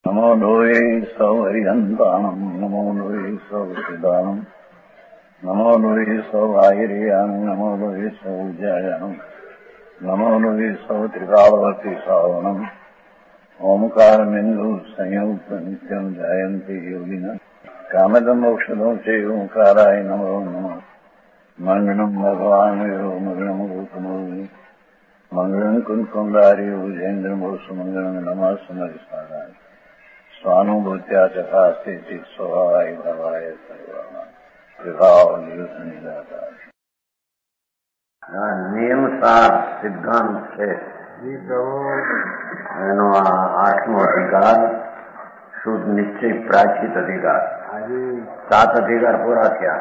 नमो लोये सौहरिहन्ताणम् नमो लोये सौचिदानम् नमो लोये सौभागिर्यानम् नमो लोये सौजायानम् नमो लोये सौत्रिकालवती सावनम् ओंकारमिन्दु संयुक्त नित्यम् जयन्ति योगिनः कामदम् मोक्षदम् च ओंकाराय नमो नमः मङ्गलम् भगवान् विरो मङ्गलम् रूपमोहि मङ्गलम् कुन्कुण्डारि भुजेन्द्रमोसुमङ्गलम् नमः समरिसाराय स्वानुभूत्या चकास्ते स्वभावाय भवाय सर्वाणां विभाव निरुद्ध નિયમ સાર સિદ્ધાંત છે એનો આ 8મો અધિકાર શુદ્ધ નિશ્ચય પ્રાચિત અધિકાર 7 અધિકાર પૂરા થયા.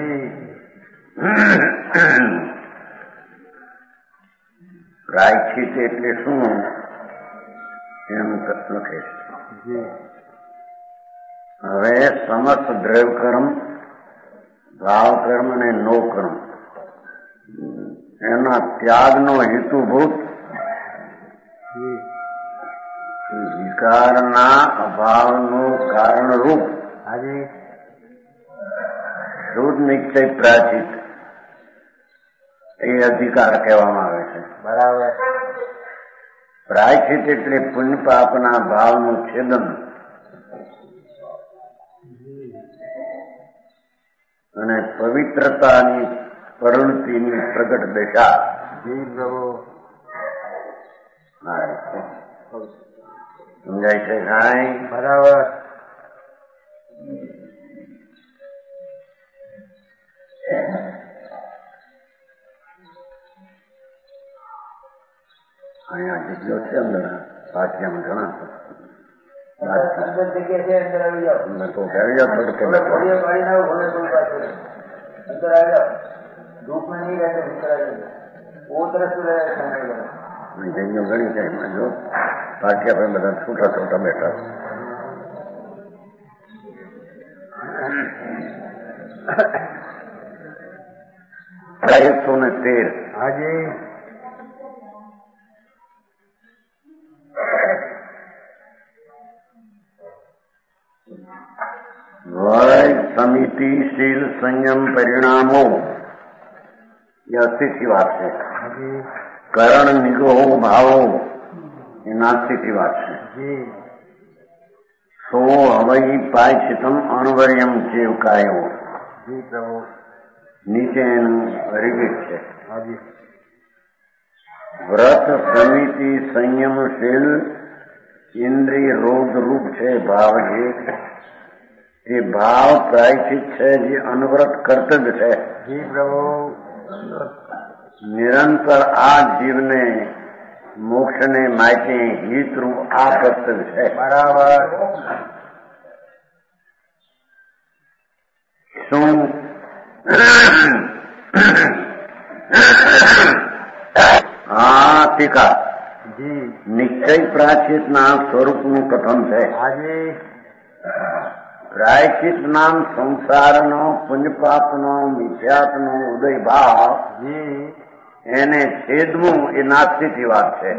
પ્રાયશ્ચિત એટલે શું એમ લખે છે. હવે સમસ્ત દ્રવ્ય કર્મ, ભાવ કર્મ અને નો કર્મ એના ત્યાગનો હેતુભૂત વિકારના અભાવનું કારણરૂપ શુદ્ધ નિશ્ચય પ્રાચિત એ અધિકાર કહેવામાં આવે છે. બરાબર. પ્રાયશ્ચિત એટલે પુણ્ય પાપના ભાવનું છેદન અને પવિત્રતાની પ્રવૃત્તિની પ્રગટ દશા. સમજાય છે કાંઈ? બરાબર. અહીંયા જેટલો છે અંદર પાઠ્યામાં ઘણા જૈનો ઘણી જાય જો પાઠ્યા પર બધા છૂટા છૂટા બેઠા. 113 હાજી. વય સમિતિ શીલ સંયમ પરિણામો એ 80 વાત છે. કરણ નિગહો ભાવો એ 89 વાત છે. સો હવઈ પાયચિતમ અણવર્યમ ચેવકાયો નીચે એનું રિપીટ છે. વ્રત સમિતિ સંયમશીલ ઇન્દ્રિય રોધ રૂપ છે ભાવ જે એ ભાવ પ્રાયશ્ચિત છે જે અનવરત કર્તવ્ય છે. નિરંતર આ જીવને મોક્ષને માટે હિતરૂપ આ કર્તવ્ય છે. બરાબર. શું આ ટીકા નિશ્ચય પ્રાચિત ના સ્વરૂપનું કથન છે. પ્રાયશ્ચિત નામ સંસારનો પુણ્યપાપનો મિથ્યાત્વનો ઉદય ભાવ એને છેદવું એ નાસ્તિક વાત છે.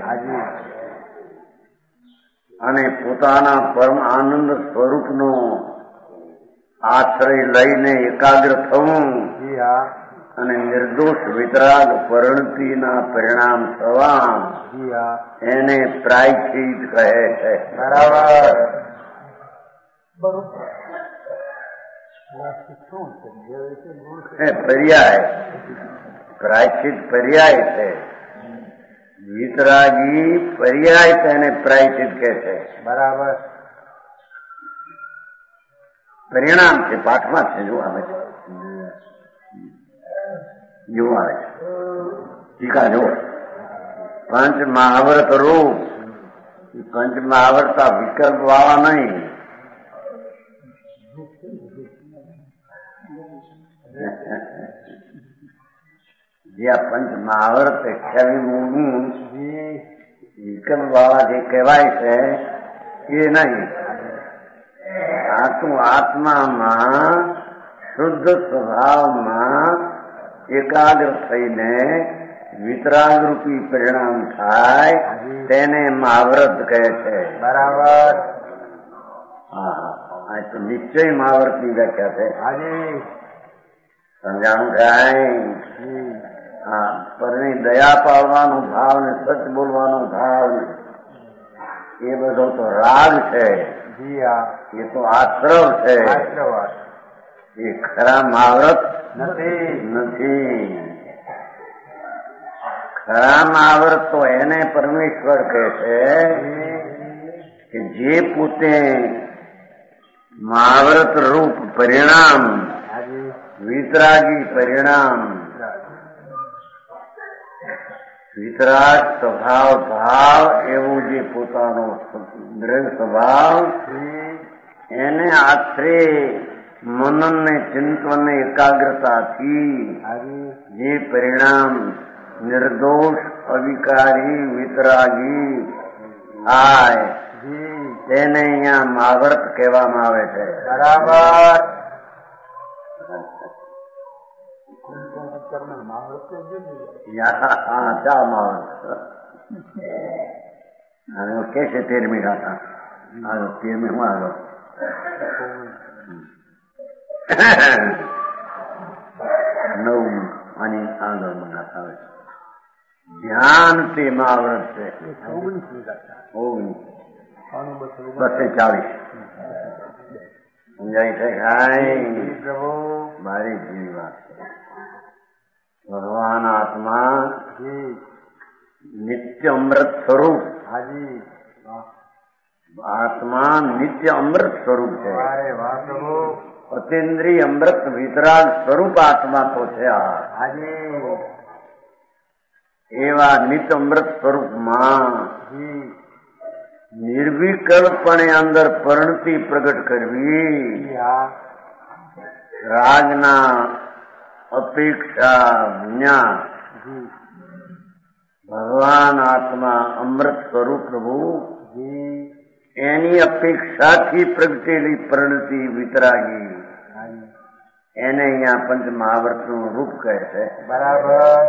અને પોતાના પરમ આનંદ સ્વરૂપનો આશ્રય લઈને એકાગ્ર થવું અને નિર્દોષ વિતરાગ પરિણતિના પરિણામ થવા એને પ્રાયશ્ચિત કહે છે. બરાબર. પર્યાય પ્રાયશ્ચિત પર્યાય છે. વિતરાગી પર્યાય તેને પ્રાયશ્ચિત કહે છે. બરાબર. પરિણામ છે. પાઠમાં છે. જો આવે છે જેવું આવે છે. ટીકા જો પંચ મહાવર્ત રૂપ. પંચ મહાવર્તા વિકલ્પ વાળા નહીં. જે આ પંચ મહાવર્ત 28 વિકલ્પ વાળા જે કહેવાય છે એ નહીં. આત્મામાં શુદ્ધ સ્વભાવમાં એકાગ્ર થઈને વિતરાગરૂપી પરિણામ થાય તેને મહાવ્રત કહે છે. બરાબર. આ તો નિશ્ચય મહાવર્તની વ્યાખ્યા છે. સમજાણું થાય. હા, પરની દયા પાડવાનો ભાવ ને સચ બોલવાનો ભાવ એ બધો તો રાગ છે. એ તો આશ્રવ છે. એ ખરા મહાવ્રત નથી. ખરા મહાવ્રત તો એને પરમેશ્વર કહે છે કે જે પોતે મહાવ્રત રૂપ પરિણામ, વિતરાગી પરિણામ, વિતરાગ સ્વભાવ ભાવ એવું જે પોતાનો દ્રઢ સ્વભાવ એને આશરે મનન ને ચિંતન ને એકાગ્રતાથી જે પરિણામ નિર્દોષ અવિકારી વિતરાગી થાય તેને અહીંયા મહાવ્રત કહેવામાં આવે છે. બરાબર. ચા મહાવ્રત કે છે 13મી ગાથા. 13મી હું આવ્યો 9 આની આગળ ગાથા આવે. ધ્યાન તે મહાવ્રત છે. 240 સમજાય છે. ખાય મારી જેવી વાત છે. ભગવાન આત્મા નિત્ય અમૃત સ્વરૂપ. આત્મા નિત્ય અમૃત સ્વરૂપ છે. અતિન્દ્રિય અમૃત વિતરાગ સ્વરૂપ આત્મા તો છે. એવા નિત્ય અમૃત સ્વરૂપમાં નિર્વિકલ્પણે અંદર પરિણતિ પ્રગટ કરવી, રાગના અપેક્ષા જ્ઞાન, ભગવાન આત્મા અમૃત સ્વરૂપ પ્રભુ એની અપેક્ષાથી પ્રગટેલી પરિણતિ વિતરાગી એને અહીંયા પંચ મહાવ્રતનું રૂપ કહે છે. બરાબર.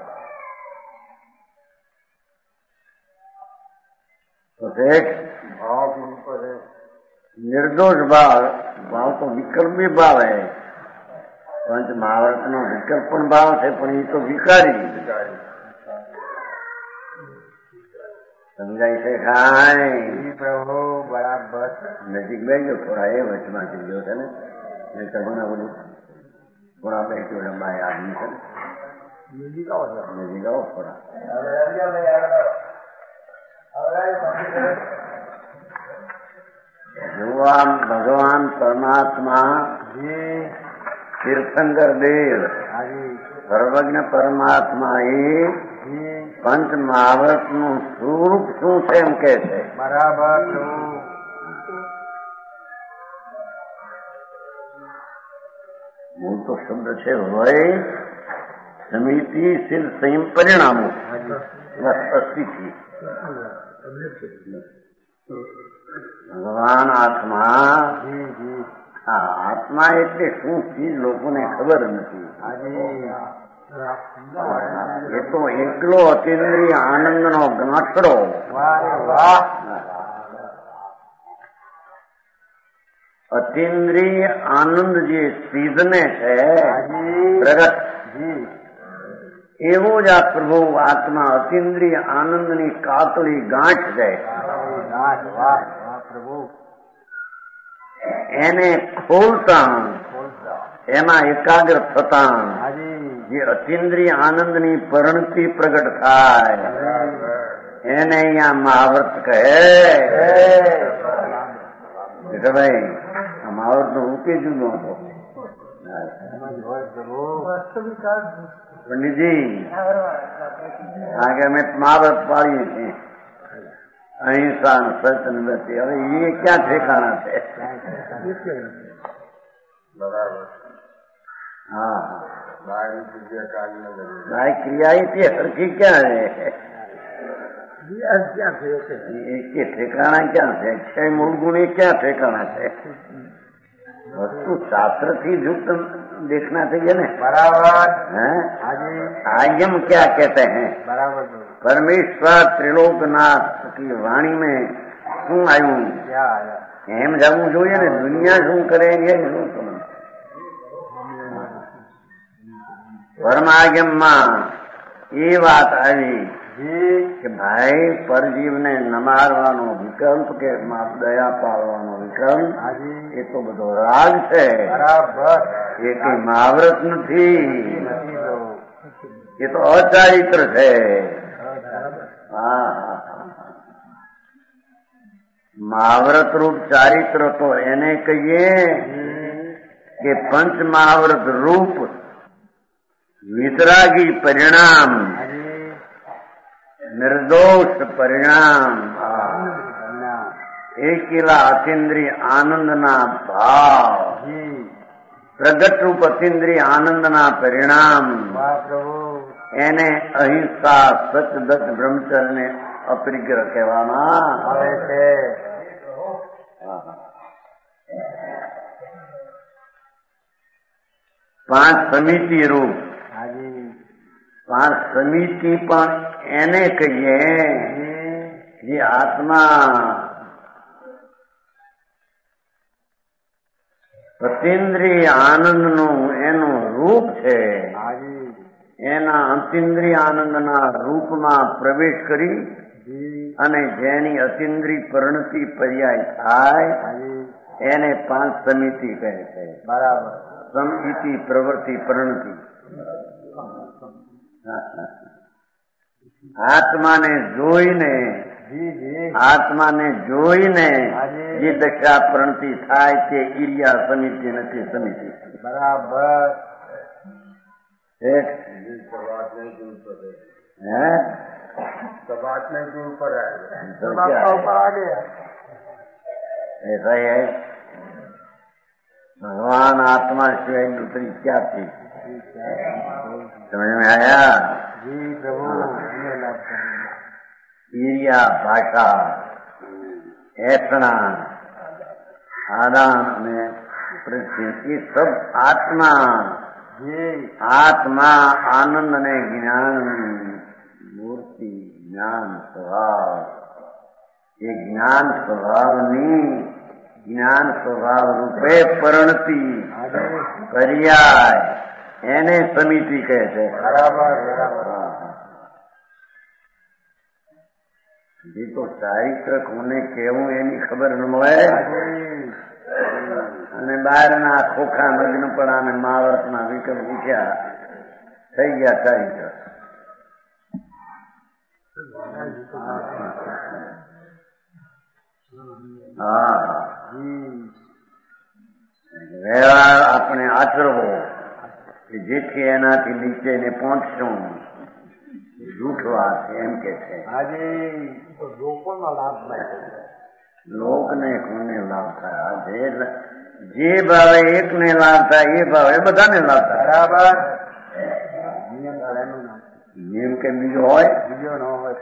निर्दोष भाव, भाव तो विकल्पी भाव है. पंच महाव्रत नो विकल्पन भाव है, पण ये तो विकारी समझाई से. खाए प्रभु बराबर. नजीक बैठो थोड़ा, ये वचमा चल गयो है ने कहना बोली थोड़ा बैठो लंबा आदमी है. नजीक आओ थोड़ा. भगवान परमात्मा तीर्थंकर देव सर्वज्ञ परमात्मा पंच महाव्रत નું સ્વરૂપ શું છે એમ કે છે. બરાબર. મૂળ તો શબ્દ છે વય સમિતિ સિદ્ધ સંયમ પરિણામો અસ્થિતિ. ભગવાન આત્મા, આત્મા એટલે શું ચીજ લોકોને ખબર નથી. એ તો એકલો અતિન્દ્રિય આનંદનો ગાંઠડો. અતિન્દ્રિય આનંદ જે સિદ્ધને છે પ્રગટ, એવું જ આ પ્રભુ આત્મા અતિન્દ્રિય આનંદની કાતળી ગાંઠ છે. એને ખોલતા એમાં એકાગ્ર થતા જે અતિન્દ્રિય આનંદની પરિણતિ પ્રગટ થાય એને અહીંયા મહાવ્રત કહે. ભાઈ આ મહાવ્રત નો રૂપે જુદો હતો. પંડિતજી કારણ કે અમે મહાવ્રત પાડીએ છીએ અહિંસા સત્ય નથી. હવે એ ક્યાં ઠેકાણા છે? બરાબર. હા, ભાઈ ક્રિયા તે સરખી ક્યાં છે? એ ઠેકાણા ક્યાં છે? છે મૂળ ગુણ એ ક્યાં ઠેકાણા છે? वस्तु शास्त्र थी युक्त देखना चाहिए ना. बराबर है. आयम क्या कहते हैं? बराबर. परमेश्वर त्रिलोकनाथ की वाणी में क्यों आयु? क्या आया? એમ જવું જોઈએ ને. દુનિયા શું કરે એ શું સમજ. પરમાગમમાં એ વાત આવી કે ભાઈ પરજીવને ન મારવાનો વિકલ્પ કે દયા પાડવાનો વિકલ્પ એ તો બધો રાગ છે. એ કઈ મહાવ્રત નથી, એ તો અચારિત્ર છે. મહાવ્રત રૂપ ચારિત્ર તો એને કહીએ કે પંચ મહાવ્રત રૂપ વિતરાગી પરિણામ, નિર્દોષ પરિણામ, એકેલા અતિન્દ્રિય આનંદના ભાવ, પ્રગટ રૂપ અતિન્દ્રિય આનંદના પરિણામ, એને અહિંસા સચદત બ્રહ્મચર્ય અપરિગ્રહ કહેવામાં આવે છે. પાંચ સમિતિ રૂપ, પાંચ સમિતિ પણ એને કહીએ જે આત્મા અતિન્દ્રિય આનંદનું એનું રૂપ છે. એના અતિન્દ્રિય આનંદના રૂપમાં પ્રવેશ કરી અને જેની અતિન્દ્રિય પરિણતિ પર્યાય થાય એને પાંચ સમિતિ કહે છે. બરાબર. સમિતિ, પ્રવૃત્તિ, પરિણતિ. આત્માને જોઈને જે દશા પ્રણતિ થાય તે ઈર્યા સમિતિ નથી. સમિતિ બરાબર. ભગવાન આત્મા સિવાય दूसरी क्या थी? समझ में आया? ईर्या, भाषा, ऐसना, आदान में पृथ्वी, ये सब आत्मा आनंद ने ज्ञान मूर्ति, ज्ञान स्वभाव, ये ज्ञान स्वभाव રૂપે પરિણતિ પર્યાય એને સમિતિ કહે છે. જે તો ચારિત્ર કોને કેવું એની ખબર ન મળે અને બહારના ખોખા નગ્નપણા અને મહાવર્તના વિકલ્પ ઉઠ્યા થઈ ગયા ચારિત્ર. વ્યવહાર આપણે આચરવો કે જેથી એનાથી નીચે ને પહોંચશું. જૂઠ વાત એમ કે છે. લોકને કોને લાભ થાય? જે ભાવે એકને લાભ થાય એ ભાવે બધાને લાભ થાય. બરાબર. નિયમ કે બીજો હોય? બીજો ન હોય.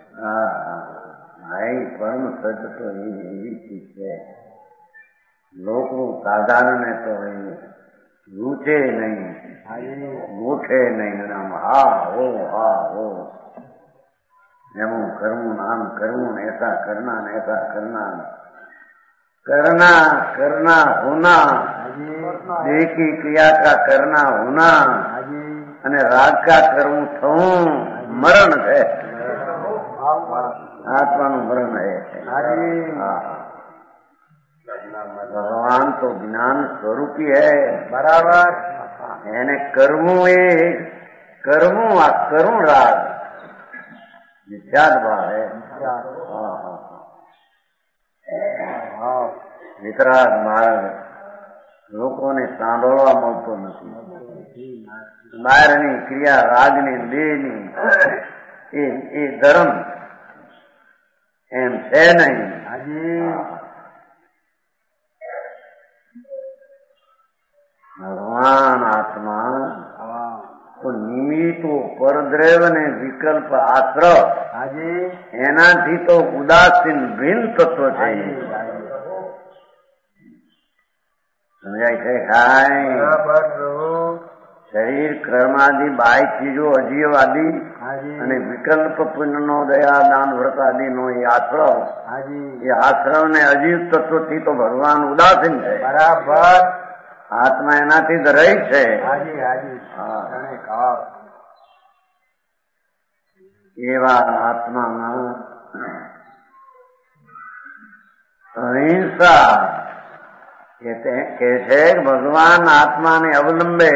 ભાઈ પરમ સત્ય તો એવી ચીજ છે. લોકનું સાધારણ તો રૂચે નહીં, ગોઠે નહીં. હા હો એમ કરવું, આમ કરવું, ऐसा करना ને ऐसा करना होना, देखी क्रिया का करना होना અને રાગ કા કરવું થવું મરણ છે. આત્માનું મરણ છે. ભગવાન તો જ્ઞાન સ્વરૂપી હૈ. બરાબર. એને કરવું આ કરુણ રાગ વિખ્યાત ભાવ હૈ. વિતરાગ માર્ગ લોકોને સાંભળવા મળતો નથી. બહારની ક્રિયા રાગની દેહની એ ધર્મ એમ છે નહીં. ભગવાન આત્મા તો નિમિત્તો પરદ્રવ્ય ને વિકલ્પ આશ્રય એનાથી તો ઉદાસીન ભિન્ન તત્વ છે. સમજાય છે? શરીર કર્માદિ બાહ્ય ચીજો અજીવ આદિ અને વિકલ્પ પુણ્યનો દયા દાન વ્રત આદિનો એ આશ્રવ ને અજીવ તત્વથી તો ભગવાન ઉદાસીન છે. બરાબર. આત્મા એનાથી જ રહી છે. એવા આત્મામાં અહિંસા કે છે ભગવાન આત્માને અવલંબે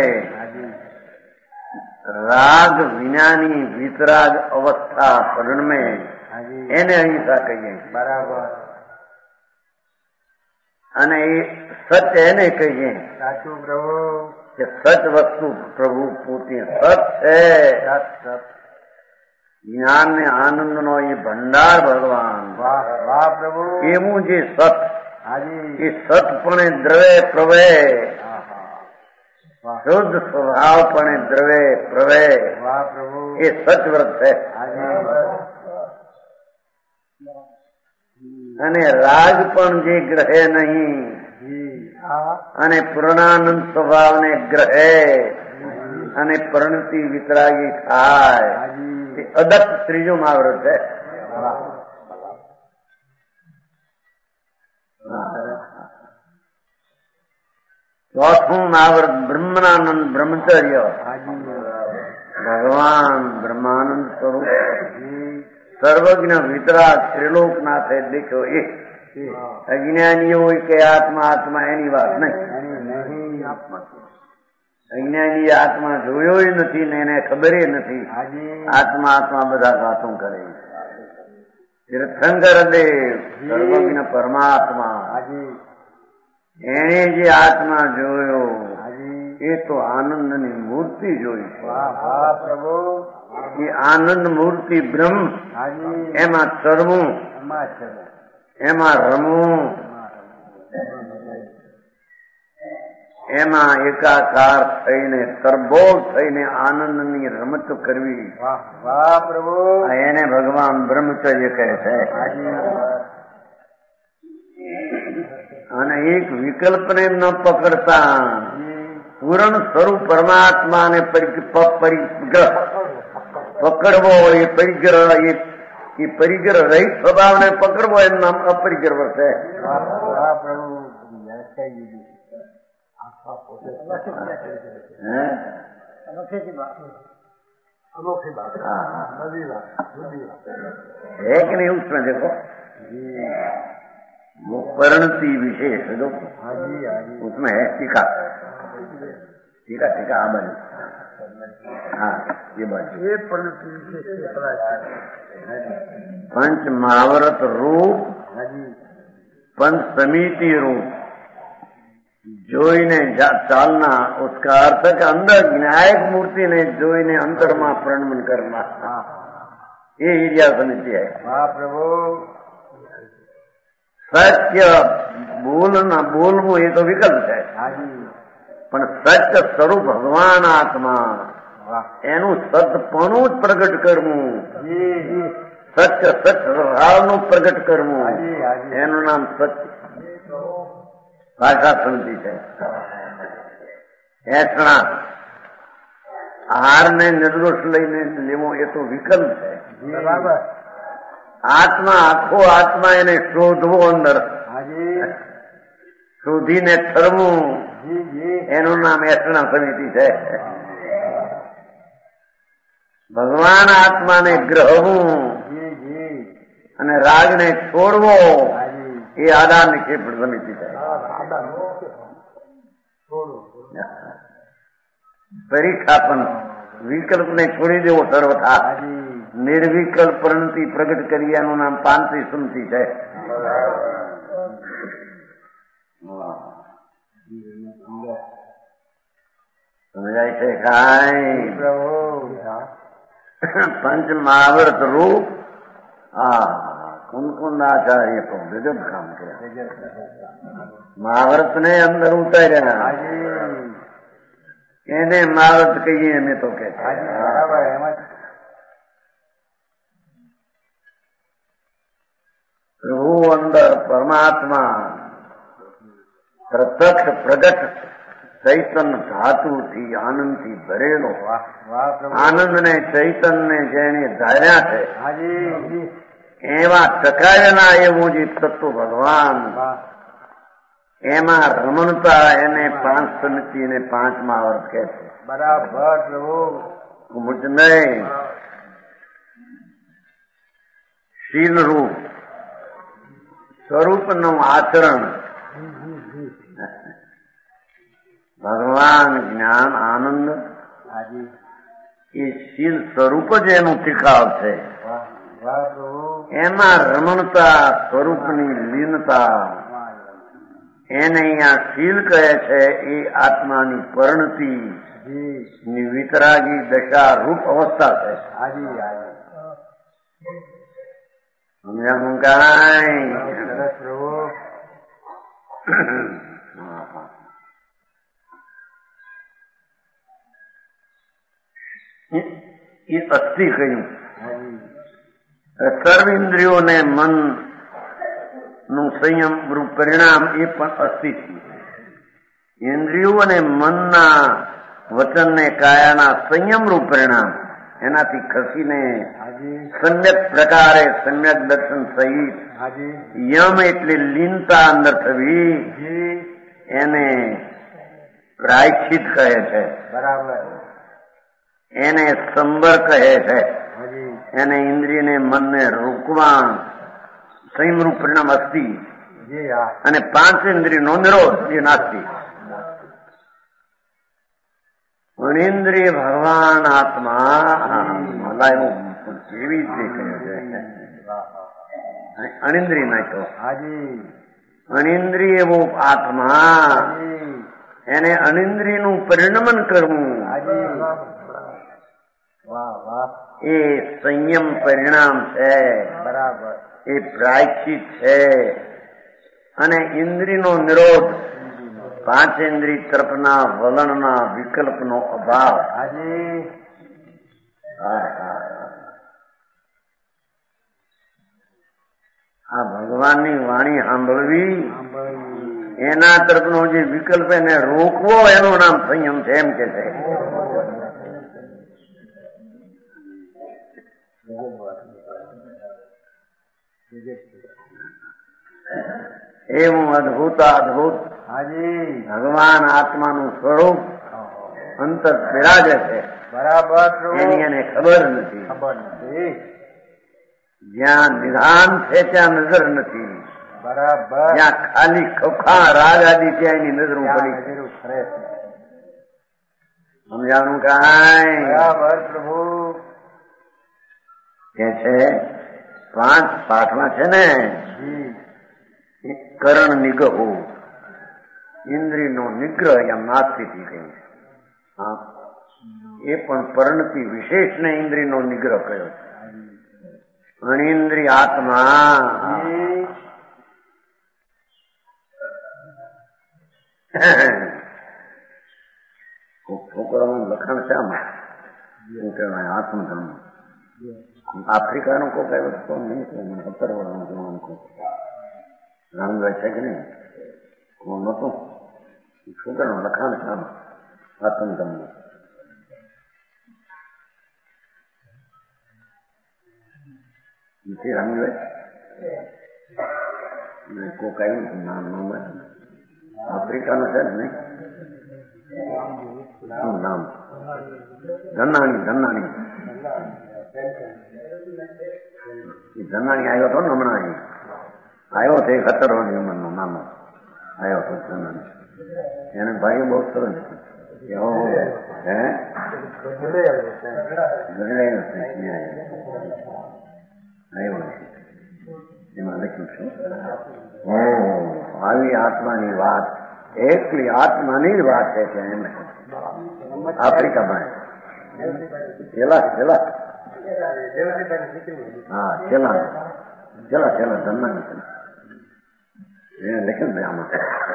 રાગ વિનાની વિતરાગ અવસ્થા પરણમે એને અહિંસા કહીએ. બરાબર. અને એ સત્ય એને કહીએ. સાચું પ્રભુ. કે સચ વસ્તુ પ્રભુ પોતે સત છે. જ્ઞાન ને આનંદ નો એ ભંડાર ભગવાન. વાહ પ્રભુ. એવું જે સત એ સતપણે દ્રવે પ્રવે શુદ્ધ સ્વભાવપણે દ્રવે પ્રવે એ સચવ્રત છે. અને રાગ પણ જે ગ્રહે નહીં અને પૂર્ણાનંદ સ્વભાવને ગ્રહે અને પરિણતિ વિતરાગી થાય એ અદત્ત ત્રીજું મહાવ્રત છે. ચોથું મહાવ્રત બ્રહ્માનંદ બ્રહ્મચર્ય. ભગવાન બ્રહ્માનંદ સ્વરૂપ સર્વજ્ઞ વિતરાગ ત્રિલોકનાથે દેખ્યો એ અજ્ઞાનીઓ હોય કે આત્મા આત્મા એની વાત નહીં. અજ્ઞાની આત્મા જોયો નથી ને એને ખબર નથી. આત્મા આત્મા બધા વાતો કરે. તીર્થંકર દેવ સર્વજ્ઞ પરમાત્મા એને જે આત્મા જોયો એ તો આનંદની મૂર્તિ જોઈ. એ આનંદ મૂર્તિ બ્રહ્મ એમાં ચરવું એમાં રમવું એમાં એકાકાર થઈને તરબોળ થઈને આનંદની રમત કરવી એને ભગવાન બ્રહ્મચર્ય કહે છે. અને એક વિકલ્પને ન પકડતા પૂર્ણ સ્વરૂપ પરમાત્માને પરિગ્રહ પકડવો એ પરિગ્રહ એ પરિગ્રહ રહિત સ્વભાવને પકડવો એનું નામ અપરિગ્રહ છે. है कि नहीं? उसमें देखो वो परिणति विशेष जो उसमें है टीका टीका टीका आ बनी. हाँ ये बात ये परिणति विशेष पंच महाव्रत रूप पंच समिति रूप જોઈને ચાલના उसका अर्थ કે અંદર જ્ઞાયક મૂર્તિને જોઈને અંતરમાં પ્रणमन करना ये ઈર્યા સમિતિ है. સત્ય બોલવું એ તો વિકલ્પ છે પણ સત્ય સ્વરૂપ ભગવાન આત્મા એનું સતપણું જ પ્રગટ કરવું સત્ય સત્ય સ્વભાવનું પ્રગટ કરવું એનું નામ સત્ય ભાષા સમિતિ છે. એસણા આહારને નિર્દોષ લઈને લેવો એ તો વિકલ્પ છે. આત્મા આખો આત્મા એને શોધવો અંદર શોધીને ઠરવું એનું નામ એસણા સમિતિ છે. ભગવાન આત્માને ગ્રહવું અને રાગને છોડવો એ આધાર નિક્ષેપ સમિતિ છે. પરીક્ષાપન વિકલ્પને છોડી દેવો સર્વથા નિર્વિકલ્પ પરિણતિ પ્રગટ કરી એનું નામ પાંચી સમિતિ છે. સમજાય છે કાંઈ? પંચ મહાવ્રત રૂપ કુંકુંદાચાર્ય તો ગજબ કામ કર્યા. મહાવ્રત ને અંદર ઉતાર્યા એને મહાવ્રત કહીએ અમે તો કે પ્રભુ અંદર પરમાત્મા પ્રત્યક્ષ પ્રગટ ચૈતન્ય ધાતુથી આનંદથી ભરેલો આનંદને ચૈતન્ય જેને ધાર્યા છે એવા ટકાયેલા એવું જે તત્વ ભગવાન એમાં રમણતા એને 5 સમિતિને 5 મહાવર્ત કહે છે. બરાબર પ્રભુ. મુજ નહીં શીલરૂપ સ્વરૂપનું આચરણ ભગવાન જ્ઞાન આનંદ એ શીલ સ્વરૂપ જ એનું ટીકાવ છે. એમાં રમણતા સ્વરૂપની લીનતા એને અહીંયા શીલ કહે છે. એ આત્માની પરિણતિ ની વિતરાગી દશા રૂપ અવસ્થા છે. સમજાવું કાંઈ એ અસ્થિ કહ્યું. સર્વ ઇન્દ્રિયોને મન નું સંયમ રૂપ પરિણામ એ પણ અસ્થિ છે. ઇન્દ્રિયો અને મનના વચનને કાયાના સંયમ રૂપ પરિણામ એનાથી ખસીને સમ્યક પ્રકારે સમ્યક દર્શન સહિત યમ એટલે લીનતા અંદર થવી એને પ્રાયશ્ચિત કહે છે. બરાબર. એને સંબર કહે છે. એને ઇન્દ્રિયને મનને રોકવા સંયમ રૂપ પરિણામ અસ્થિ અને 5 ઇન્દ્રિયનો નિરોધ એ નાસ્તિ. અણિન્દ્રિય ભગવાન આત્મા મલાયું એવી રીતે કહ્યું છે. અણિન્દ્રિય નાખ્યો. અણિન્દ્રિય એવો આત્મા એને અણિન્દ્રિયનું પરિણમન કરવું એ સંયમ પરિણામ છે. બરાબર. એ પ્રાયશ્ચિત છે. અને ઇન્દ્રિયનો નિરોધ 5 ઇન્દ્રિય તરફના વલણના વિકલ્પનો અભાવ. આ ભગવાનની વાણી સાંભળવી એના તરફનો જે વિકલ્પ એને રોકવો એનું નામ સંયમ છે એમ કે છે. એવું અદભુત અદભુત ભગવાન આત્માનું સ્વરૂપ અંતર બિરાજે છે. બરાબર. એની એને ખબર નથી. જ્યાં નિધાન છે ત્યાં નજર નથી. બરાબર. જ્યાં ખાલી ખોખા રાગ આદિ ત્યાં એની નજર પડી. સમજાણું કાંઈ? બરાબર પ્રભુ. કે છે 5 પાઠમાં છે ને કરણ નિગહો ઇન્દ્રિયનો નિગ્રહ એમ નાસ્તિથી કહ્યું. એ પણ પરિણતિ વિશેષને ઇન્દ્રિયનો નિગ્રહ કયો છે. અણિન્દ્રિય આત્મા છોકરાનું લખાણ છે આમાં શું કહેવાય આત્મધર્મ. આફ્રિકાનું કોઈ કઈ વસ્તુ નહીં છે. 17 વર્ષનું જોવાનું રામભાઈ છે કે નહીં કોણ નતું છોકરાનું લખાણ છે આમાં આત્મધર્મ. નથી રામભાઈ કોક આવ્યું નામ આફ્રિકાનું છે ને નહીં શું નામ ધનાણી ધનાણી આવ્યો હતો ને હમણાં આવ્યો હતો 17 વર્ષની ઉંમરનો નામ આવ્યો હતો ધનાણી. એને ભાઈ બહુ સરસ એમાં લખ્યું છે આવી આત્માની વાત એકલી આત્માની જ વાત છે કે એમ આફ્રિકામાં છેલ્લા હા છેલ્લા ધનના એને લખ્યું ને આમાં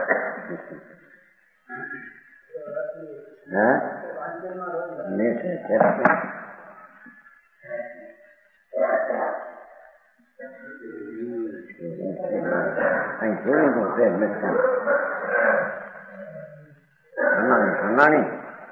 ને છે અહીં જોયું તો છે ધનાણી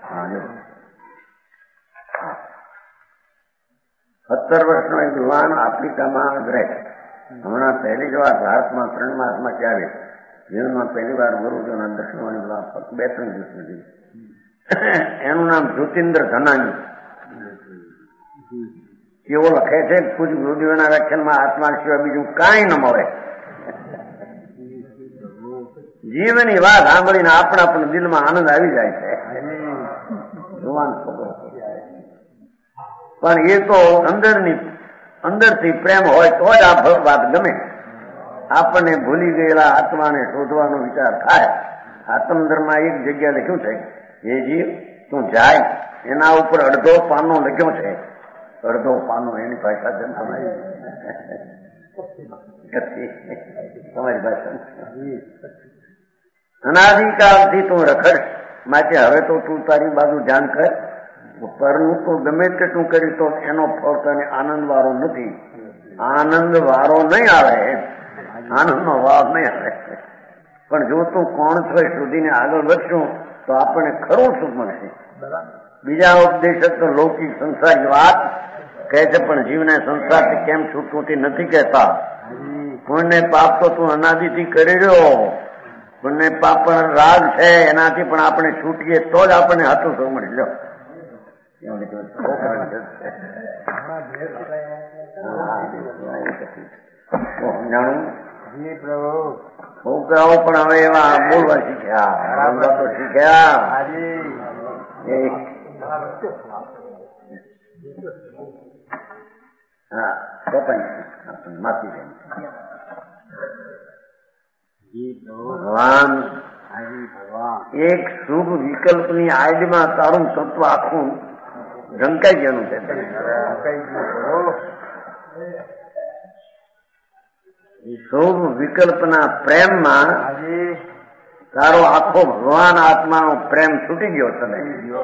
17 વર્ષનો એક યુવાન આફ્રિકામાં રહે. હમણાં પહેલી જ વાર ભારતમાં 3 માસમાં આવે. જીવનમાં પહેલી વાર ગુરુજીના દર્શનોની ફક્ત 2-3 દિવસ સુધી. એનું નામ જ્યોતિન્દ્ર ધનાણી. એવો લખે છે કે પૂજ ગુરુદેવના વ્યાખ્યાનમાં આત્મા સિવાય બીજું કાંઈ ન મળે. જીવની વાત સાંભળીને આપણા પણ દિલમાં આનંદ આવી જાય છે. જુવાન છોકરો પણ એ તો અંદરથી પ્રેમ હોય તો જ આ વાત ગમે. આપણને ભૂલી ગયેલા આત્માને શોધવાનો વિચાર થાય. આત્મધર્મમાં એક જગ્યા લખ્યું છે, એ જીવ તું જાય, એના ઉપર અડધો પાનો લખ્યો છે. અડધો પાનો એની ભાષા છે તમારી ભાષા. અનાદિકાળથી તું રખડ, માટે હવે તો તું તારી બાજુ ધ્યાન કર. પરનું તો ગમે તેટલું કરી તો એનો ફળ તને આનંદ વાળો નથી. આનંદ વાળો નહીં આવે, આનંદનો ભાવ નહીં આવે. પણ જો તું કોણ છો શોધીને આગળ વધશું તો આપણને ખરું સુખ મળશે. બીજા ઉપદેશક તો લૌકિક સંસારની વાત કહે છે, પણ જીવને સંસારથી કેમ છૂટવું તે નથી કહેતા. પુણ્ય પાપ તો તું અનાદિથી કરી રહ્યો. પુણ્ય પાપ પણ રાગ છે, એનાથી પણ આપણે છૂટીએ તો જ આપણને હતું સુખ મળી લો. છોકરાઓ પણ હવે એવા બોલવા શીખ્યા, તો શીખ્યા. હા માફી ભગવાન એક શુભ વિકલ્પની આડમાં તારું તત્વ આખું ઢંકાઈ ગયેલું છે. શુભ વિકલ્પના પ્રેમમાં તારો આખો ભગવાન આત્માનો પ્રેમ છૂટી ગયો તને.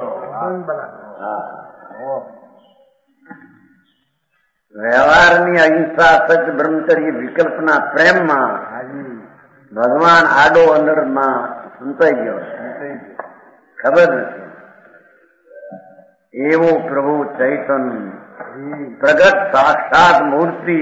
વ્યવહારની અહિંસા સચ બ્રહ્મચર્ય વિકલ્પના પ્રેમમાં ભગવાન આડો અંદરમાં સંતાઈ ગયો. ખબર નથી એવો પ્રભુ ચૈતન પ્રગટ સાક્ષાત મૂર્તિ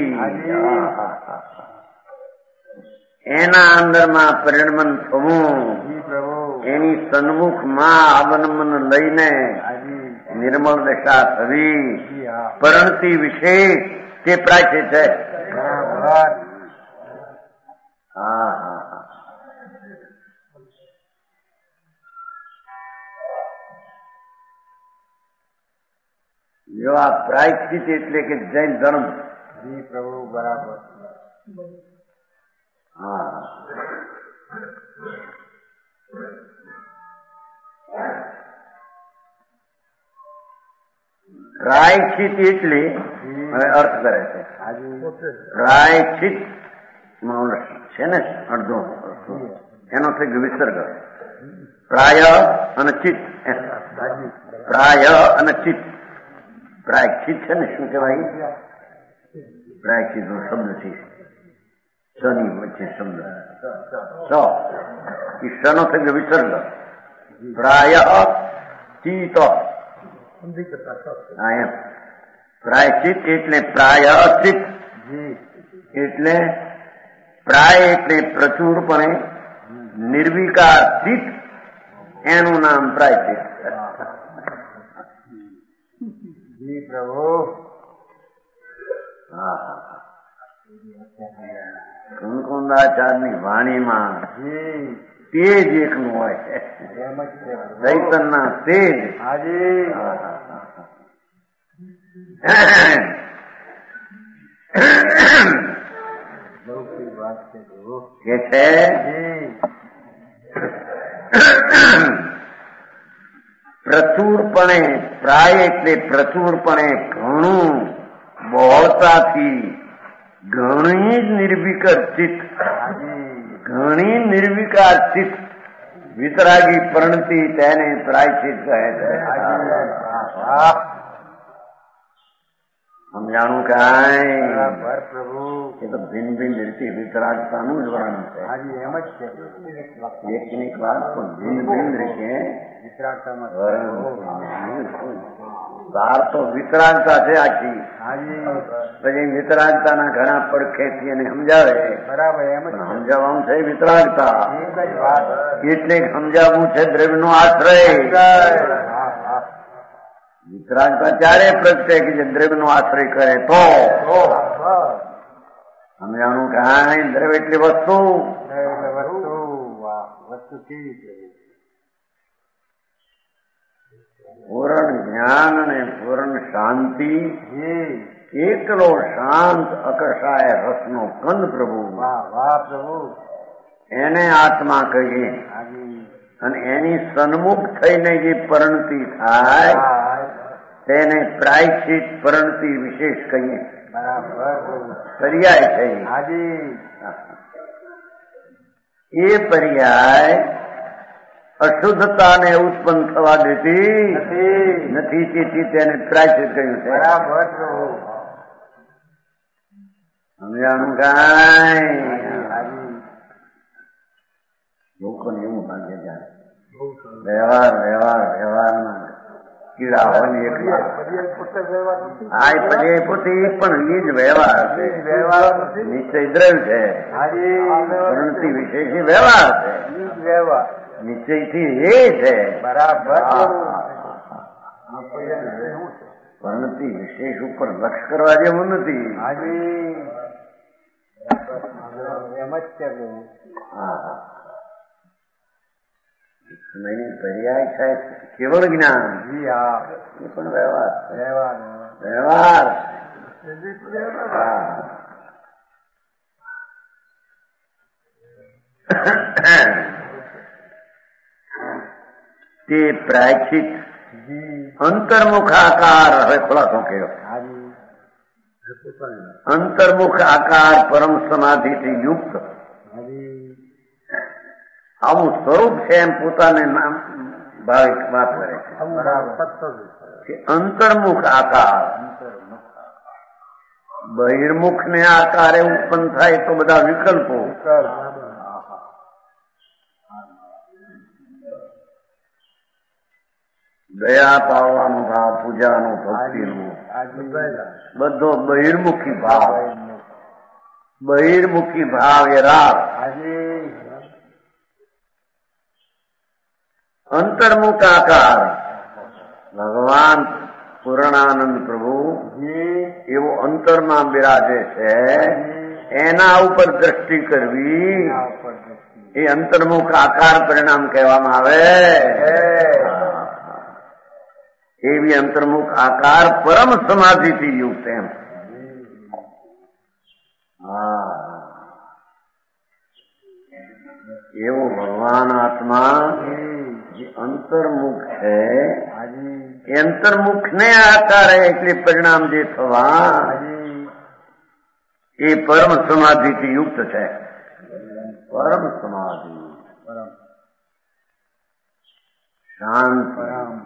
એના અંદરમાં પરિણમન થવું, એની સન્મુખમાં અવનમન લઈને નિર્મળ દશા થવી, પરણતિ વિશેષ તે પ્રાચ્ય છે. જો આ પ્રાયશ્ચિત એટલે કે જૈન ધર્મ. પ્રભુ બરાબર. હા, પ્રાયશ્ચિત એટલે હવે અર્થ કરે છે. પ્રાયશ્ચિત છે ને અડધો એનો થઈ ગયો વિસર્ગ. પ્રાય અને ચિત્ત, પ્રાય અને ચિત્ત. પ્રાયશ્ચિત છે ને શું કહેવાય? પ્રાયશ્ચિત નો શબ્દ છે, સની વચ્ચે શબ્દ નો થઈ ગયો વિસર્ગ. પ્રાય ચિત્ત. પ્રાયશ્ચિત એટલે પ્રાયશ્ચિત એટલે પ્રાય એટલે પ્રચુરપણે નિર્વિકાર ચિત્ત, એનું નામ પ્રાયશ્ચિત. પ્રભુ કુંકુંદાચાર્યની વાણીમાં તેજ એકનું હોય છે. ચૈતનના તેજ. કે છે પ્રચુરપણે, પ્રાય એટલે પ્રચુરપણે ઘણું બહોળતાથી ઘણી જ નિર્વિકાર ચિત્ત, ઘણી નિર્વિકાર ચિત્ત વિતરાગી પરણતિ તેને પ્રાયશ્ચિત કહે છે. સમજાણું કાંઈ બરાબર પ્રભુ. એ તો ભિન્ન ભિન્ન રીતે વિતરાગતાનું જ વર્ણન છે. હાજી એમ જ છે. એકની વાત પણ ભિન્ન ભિન્ન રીતે વિતરાગતામાં વર્ણન. સાર તો વિતરાગતા છે આખી. હાજી પછી વિતરાગતાના ઘણા પડખેથી એને સમજાવે. બરાબર એમ જ પણ સમજાવવાનું છે વિતરાગતા. એક જ વાત. એટલે સમજાવવું છે દ્રવ્યનો આશ્રય. વિતરાગતા ત્યારે પ્રગટે કે જે દ્રવ્યનો આશ્રય કરે તો. સમજાણું કાંઈ દ્રવ્ય એટલી વસ્તુ. વસ્તુ કેવી? પૂર્ણ જ્ઞાન અને પૂર્ણ શાંતિ. એકલો શાંત અકર્ષાય રસનો કંદ પ્રભુ. વાહ પ્રભુ. એને આત્મા કહીએ. અને એની સન્મુખ થઈને જે પરિણતિ થાય તેને પ્રાયશ્ચિત પરિણતિ વિશેષ કહીએ. બરાબર. પર્યાય છે. હાજી એ પર્યાય અશુદ્ધતાને ઉત્પન્ન થવા દેતી નથી. તેથી તેને પ્રાયશ્ચિત કહ્યું છે. બરાબર પ્રભુ. સમજાણું કાંઈ? લોકોને એવું લાગે જાય વ્યવહારમાં કીડા હોય ને એકલા. હા, પછી પોતે પણ એ જ વ્યવહાર છે. નિશ્ચય દ્રવ્ય છે. પરિણતિ વિશેષ વ્યવહાર છે. નિશ્ચયથી એ છે. બરાબર. પરિણતિ વિશેષ ઉપર લક્ષ કરવા જેવું નથી. એમ જ છે. પર્યાય છે કેવળ જ્ઞાન. એ પણ વ્યવહાર. વ્યવહાર તે પ્રાયશ્ચિત અંતર્મુખ આકાર. હવે ખુલાસો કર્યો. અંતર્મુખ આકાર પરમ સમાધિથી યુક્ત આવું સ્વરૂપ છે એમ પોતાને નામ ભાવિક વાત કરે છે. અંતર્મુખ આકાર બહિર્મુખ ને આકારે ઉત્પન્ન થાય તો બધા વિકલ્પો. દયા પાવવાનો ભાવ, પૂજાનો, ભક્તિનો બધો બહિર્મુખી ભાવ. બહિર્મુખી ભાવ એ રાગ. અંતર્મુખ આકાર ભગવાન પૂર્ણાનંદ પ્રભુ એવો અંતરમાં બિરાજે છે. એના ઉપર દ્રષ્ટિ કરવી એ અંતર્મુખ આકાર પરિણામ કહેવામાં આવે. એવી અંતર્મુખ આકાર પરમ સમાધિથી યુક્ત એમ. એવો ભગવાન આત્મા જે અંતર્મુખ છે એ અંતર્મુખ ને આકારે એટલે પરિણામ જે થવા એ પરમ સમાધિથી યુક્ત છે. પરમ સમાધિ શાંત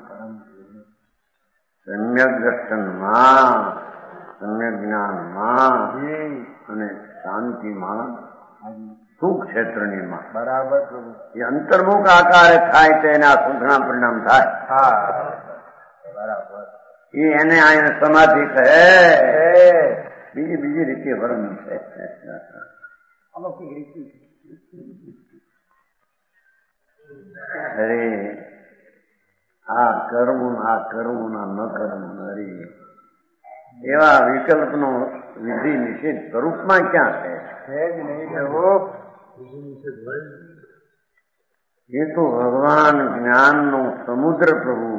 સમ્યક દર્શનમાં, સમ્યક જ્ઞાનમાં અને શાંતિમાં, સુખ ક્ષેત્રનીમાં. બરાબર. એ અંતર્મુખ આકારે થાય તો એના સુખના પરિણામ થાય. બરાબર. એ એને આ સમાધિ કહે. બીજી રીતે વર્ણન છે. અરે આ કરવું ના ન કરવું. અરે એવા વિકલ્પનો વિધિ નિષેધ સ્વરૂપમાં ક્યાં છે? એ તો ભગવાન જ્ઞાનનો સમુદ્ર પ્રભુ.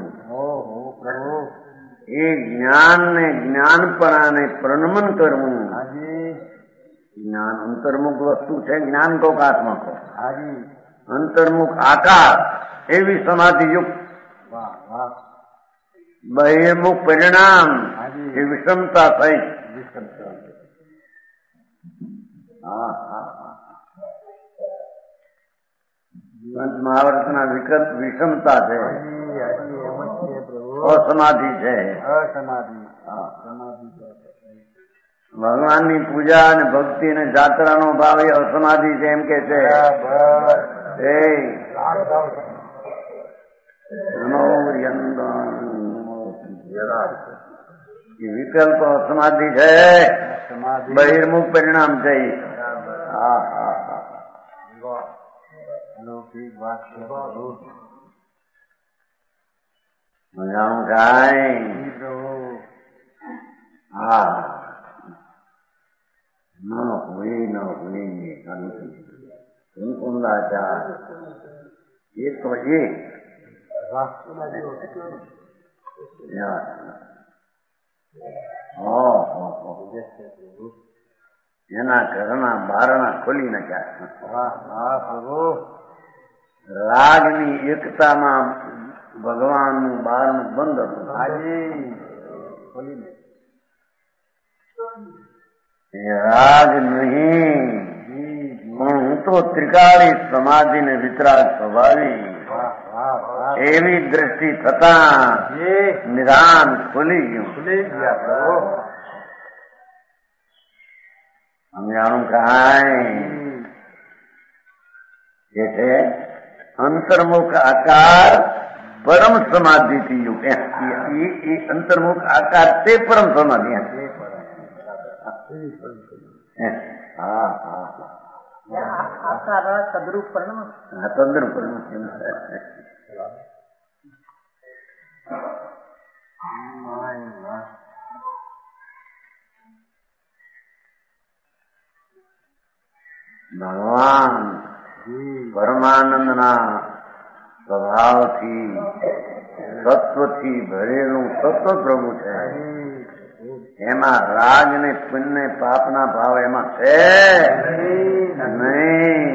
એ જ્ઞાનને જ્ઞાનપણાને પ્રણમન કરવું. જ્ઞાન અંતર્મુખ વસ્તુ છે. જ્ઞાન કો આત્મા કો અંતર્મુખ આકાર એવી સમાધિ યુક્ત. બહિર્મુખ પરિણામ એ વિષમતા થઈ. મહાભારતના વિકલ્પ વિષમતા છે. અસમાધિ છે. ભગવાનની પૂજા અને ભક્તિ અને જાત્રાનો ભાવ એ અસમાધિ છે એમ કે છે. વિકલ્પ અસમાધિ છે, બહિર્મુખ પરિણામ છે. હા હા હા મજાનું થાય. હા ન હોય કુંદાચાર એ તો એના ઘરના બારણા ખોલી નાખ્યા. રાગની એકતામાં ભગવાનનું બારણું બંધ હતું. રાગ નહીં પણ હું તો ત્રિકાળી સમાધિને વિતરાગ સ્વભાવી એવી દ્રષ્ટિ થતા નિદાન ખુલી ગયું. સમજાણું કાંઈ જે છે અંતર્મુખ આકાર પરમ સમાધિથી યુગ. એ અંતર્મુખ આકાર તે પરમ સમાધિ. હા હા તદ્રુપ પરિણામ. તદ્રુપ પરિણામ. ભગવાન પરમાનંદના સ્વભાવથી તત્વથી ભરેલું તત્વ પ્રભુ છે. એમાં રાગ ને પુણ્ય પાપના ભાવ એમાં છે નહીં.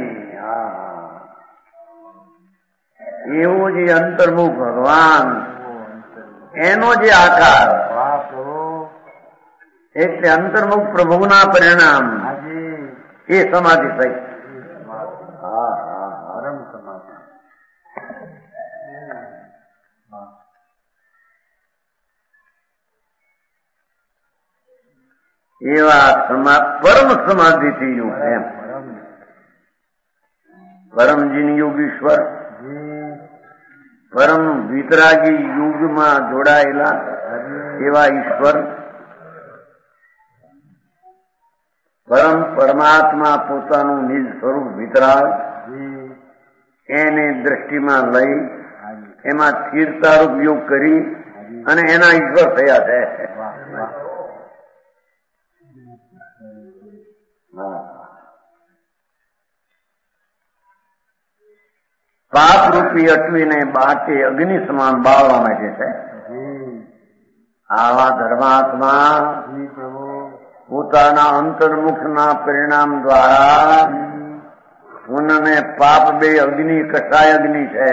એવું જે અંતર્મુખ ભગવાન એનો જે આકાર એટલે અંતર્મુખ પ્રભુના પરિણામ એ સમાધિ થઈ. હા હા પરમ સમાધિ. એવા પરમ સમાધિ થી યુગ એમ. પરમજીન યુગ ઈશ્વર પરમ વિતરાગી યુગમાં જોડાયેલા એવા ઈશ્વર પરમ પરમાત્મા પોતાનું નિજ સ્વરૂપ વિતરાગ એને દ્રષ્ટિમાં લઈ એમાં સ્થિરતારૂપ યોગ કરી અને એના ઈશ્વર થયા છે. પાપરૂપી અટવીને બાટે અગ્નિ સમાન બાળવા માટે છે. આવા ધર્માત્મા પોતાના અંતર્મુખના પરિણામ દ્વારા પુણ્ય પાપ બે અગ્નિ કસાય અગ્નિ છે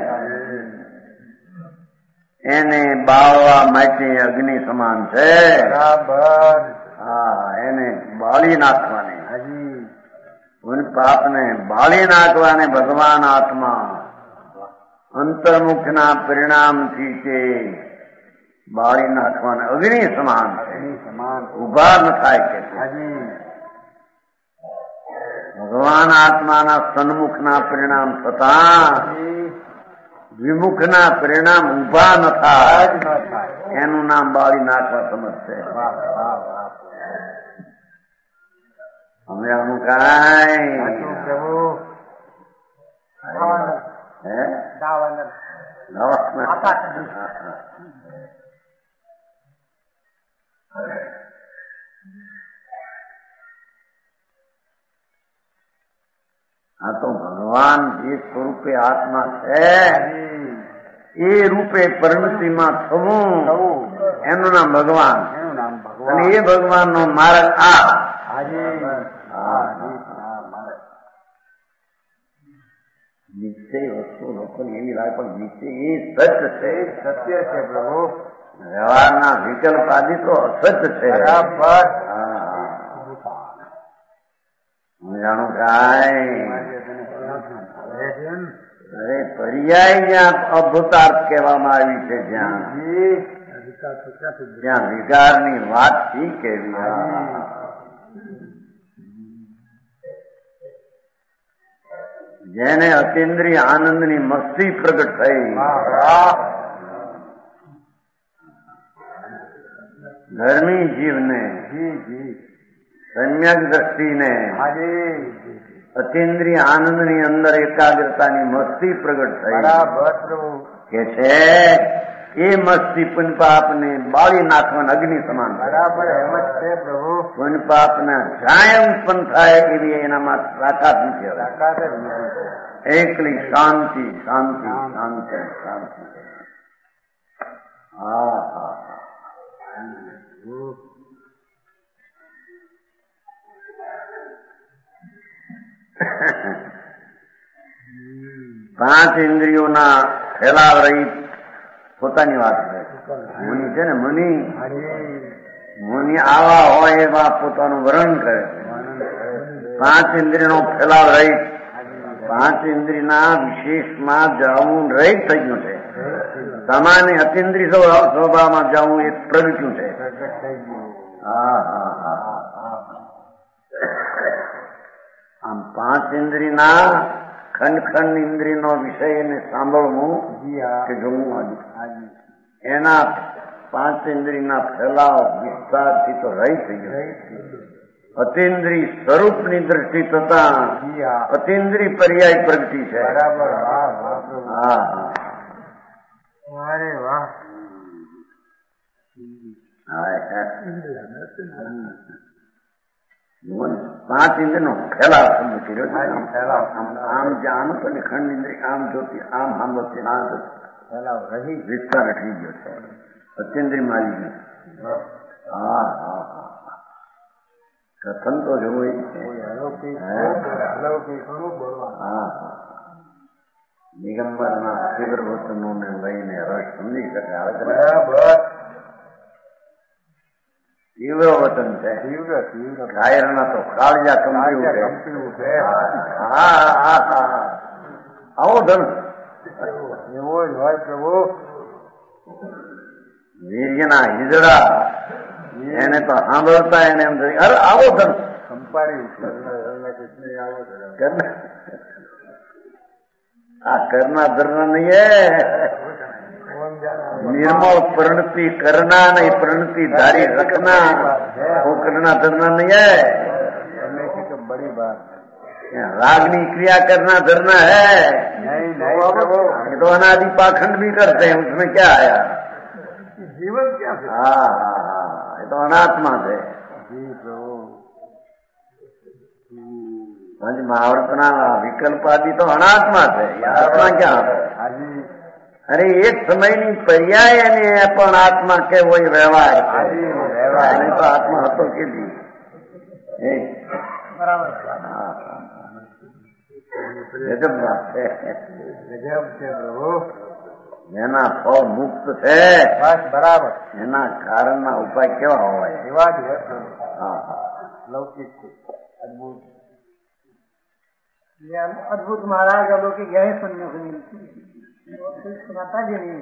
એને બાળવા માટે અગ્નિ સમાન છે. હા એને બાળી નાખવાની પાપને બાળી નાખવાને ભગવાન આત્મા અંતર્મુખના પરિણામથી તે બાળી નાખવાને અગ્નિ સમાન છે. ઉભા ન થાય કે ભગવાન આત્માના સન્મુખના પરિણામ થતા વિમુખના પરિણામ ઉભા ન થાય એનું નામ બાળી નાખવા સમજશે. અમે આનું કાંઈ આ તો ભગવાન જે સ્વરૂપે આત્મા છે એ રૂપે પરિણતિમાં થવું એનું નામ ભગવાન. અને એ ભગવાન નો માર્ગ આ નિશ્ચય વસ્તુ લોકોને એવી લાગે પણ નિશ્ચય એ સત્ય છે. સત્ય છે પ્રભુ. વ્યવહારના વિકલ્પ આદિ તો અસત્ય છે. જાણું કાંઈ અરે પર્યાય જ્યાં અભૂતાર્થ કહેવામાં આવી છે જ્યાં વિકારની વાત થી કેવી જેને અતિન્દ્રિય આનંદની મસ્તી પ્રગટ થઈ, ધર્મી જીવને, સમ્યક દ્રષ્ટિને અતિન્દ્રિય આનંદની અંદર એકાગ્રતાની મસ્તી પ્રગટ થઈ કે છે એ મસ્તી પુનપાપને બાળી નાખવાના અગ્નિ સમાન. બરાબર એમ જ છે પ્રભુ. પુનપાપના જાય ઉત્પન્ન થાય એવી એનામાં તાકાત નથી. તાકાત જ નથી. એકલી શાંતિ શાંતિ શાંતિ શાંતિ. હા હા. 5 ઇન્દ્રિયોના ફેલાવ રહિત પોતાની વાત છે. મુનિ છે ને, મુનિ આવા હોય એવા પોતાનું વર્ણન કરે છે. 5 ઇન્દ્રિયનો ફેલાવ રહિત, 5 ઇન્દ્રિયના વિશેષમાં જવું રહિત થઈ ગયું છે. સામાન્ય અતિન્દ્રિય સ્વભાવમાં જવું એ પ્રગટ્યું છે. હા હા હા. આમ 5 ઇન્દ્રિયના ખંડ ઇન્દ્રિયનો વિષય એને સાંભળવું કે જોવું, એના 5 ઇન્દ્રિયના ફેલાવ વિસ્તારથી તો રહી થઈ ગયો. અતિન્દ્રિય સ્વરૂપની દ્રષ્ટિ થતા અતિન્દ્રિય પર્યાય પ્રગતિ છે. બરાબર. હા હા. અરે વાહ. 5 ઇન્દ્રિયનો ફેલાવ શબ્દ કર્યો. આમ જાણ અને ખંડ ઇન્દ્રિય આમ જોતી, આમ સાંભળતી, આમ ફેલાવ રહી વિસ્તાર થઈ ગયો છે. અતિન્દ્રિય મારી ગયો. હા હા હા. કથન તો જોવું દિગંબરના તીવ્ર વચનોને લઈને રસ સમજી શકે. તીવ્ર વચન છે. કાયરના તો કાળજા કંપી ઉઠે. આવો ધન એવો જ હોય પ્રભુ. વીર્યના હિજડા એને તો સાંભળતા એને એમ થઈ, અરે આવો ધન સંપાડી આ કરના ધરના નહીં. નિર્મળ પ્રણતિ કરના નહીં, પ્રણતિ ધારી રખના. वो करना धरना नहीं है. बड़ी बात रागनी क्रिया करना धरना है नहीं. ये तो अनादि पाखंड भी करते हैं, उसमें क्या आया? जीवन क्या है? हाँ हाँ हाँ, ये तो अनात्मा है. महावर्तना विकल्प आदि तो अनात्मा है. आत्मा क्या है? अरे एक સમયની પર્યાય અને પણ આત્મા કેવો વ્યવહાર છે. તો આત્મા હતો કે બરાબર. ગજબ વાત છે. ગજબ છે પ્રભુ. જેના ફળ મુક્ત છે બસ બરાબર, એના કારણના ઉપાય કેવા હોય? એવા જ લૌકિક અદભુત. અદભુત મહારાજ અલૌકિક यही सुनने को मिलती है. सुनाता भी नहीं.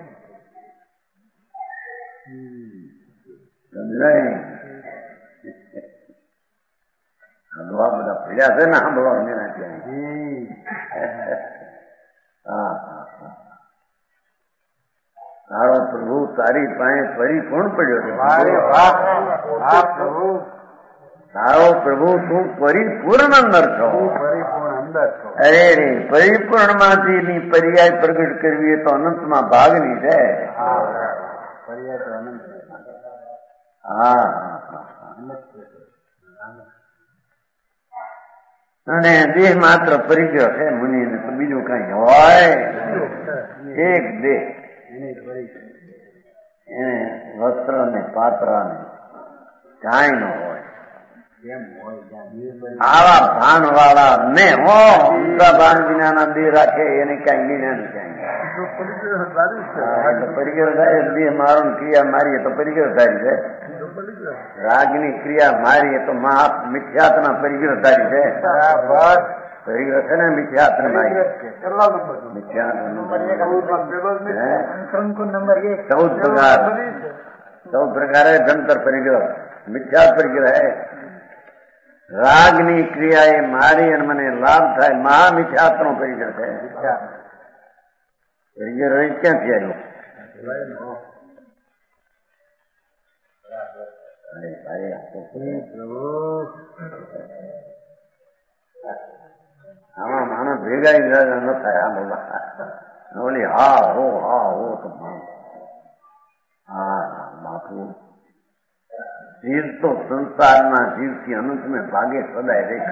બધા પીડ્યા છે ને સાંભળવા તારો પ્રભુ તારી પાસે પરિપૂર્ણ પડ્યો છે. તારો પ્રભુ તું પરિપૂર્ણ અંદર છો. પરિપૂર્ણ અંદર છો. અરે રે, પરિપૂર્ણ માંથી પર્યાય પ્રગટ કરવી એ તો અનંતમાં ભાગની છે. પર્યાય તો અનંત. હા. અને દેહ માત્ર પરિગ્રહ છે મુનિ ને, તો બીજું કઈ હોય? એક દેહ, એને વસ્ત્ર ને પાત્ર ને કાંઈ ન હોય. આવા ભાન વાળા ને હો, ઊંચા ભાન વિનાના દેહ રાખે એને ક્યાંય લીધા ને ક્યાંય પરિગ્રહ થાય. દેહ મારો ક્રિયા મારીએ તો પરિગ્રહ થાય છે. રાગની ક્રિયા મારીએ તો મિથ્યાત્મા પરિગ્રહ થાય છે. પરિગ્રહ છે ને મિથ્યાત્મ મારી. 14 प्रकार है जंतर परिग्रह, मिथ्या परिग्रह है. રાગની ક્રિયા એ મારી અને મને લાભ થાય મહા મિથ્યાત્વનો પરિચય છે. પરિચય રહી ક્યાંથી આવ્યો? આમાં માણસ ભેગા ન થાય. આ બોલા ઓલી હા હો તો હા બાપુ જીવ તો સંસારના જીવથી અનંત में ભાગે સદાય રહે.